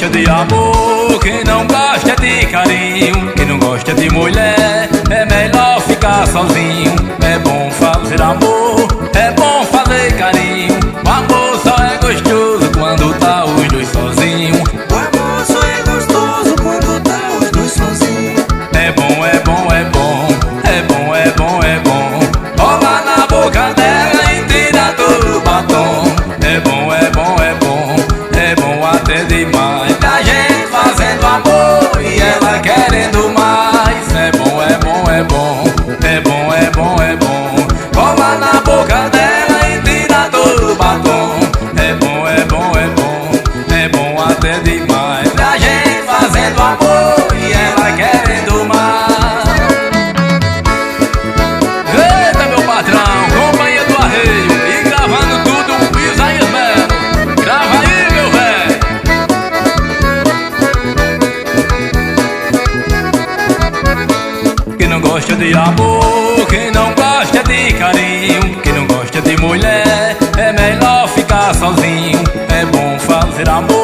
gosta de amor, quem não gosta de carinho, quem não gosta de mulher, é melhor ficar sozinho. É bom fazer amor, é bom fazer carinho. O amor só é gostoso quando tá os dois sozinhos. O amor só é gostoso quando tá os dois sozinhos. É bom, é bom, é bom, é bom, é bom, é bom. Rola na boca dela e tira todo o batom. É bom, é bom, é bom, é bom até demais. A gente fazendo amor e ela querendo mais. É bom, é bom, é bom, é bom, é bom, é bom. Rola na boca dela e tira todo o batom. É bom, é bom, é bom, é bom até demais. A gente fazendo amor e ela querendo mais. Eita, meu patrão, companhia do arreio, e gravando tudo o Isaías Melo. Grava aí, meu velho. Quem não gosta de amor, quem não gosta de carinho, quem não gosta de mulher, é melhor ficar sozinho. É bom fazer amor,